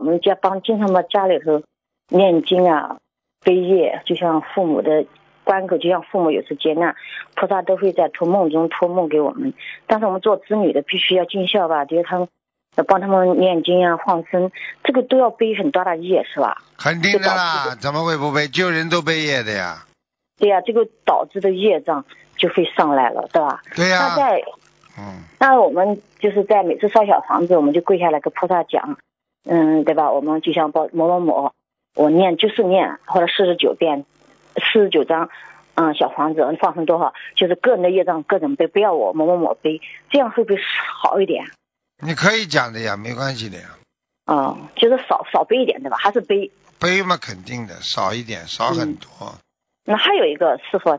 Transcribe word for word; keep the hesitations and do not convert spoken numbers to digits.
们家帮经常把家里头念经啊、背业，就像父母的关口，就像父母有时劫难，菩萨都会在托梦中托梦给我们。但是我们做子女的必须要尽孝吧，就是他们要帮他们念经啊、放生，这个都要背很大的业，是吧？ 肯定的啦，怎么会不背？救人都背业的呀。 对呀、啊，这个导致的业障就会上来了，对吧？ 对呀、啊。 那在， 嗯， 那我们就是在每次烧小房子，我们就跪下来跟菩萨讲，嗯，对吧？我们就像报某某某，我念就是念，或者四十九遍，四十九张，嗯，小房子放生多少，就是个人的业障个人背，不要我某某某背，这样会不会好一点？ 你可以讲的呀，没关系的呀。 哦，就是少少背一点，对吧？还是背？ 背嘛，肯定的，少一点，少很多。 嗯、那还有一个师傅，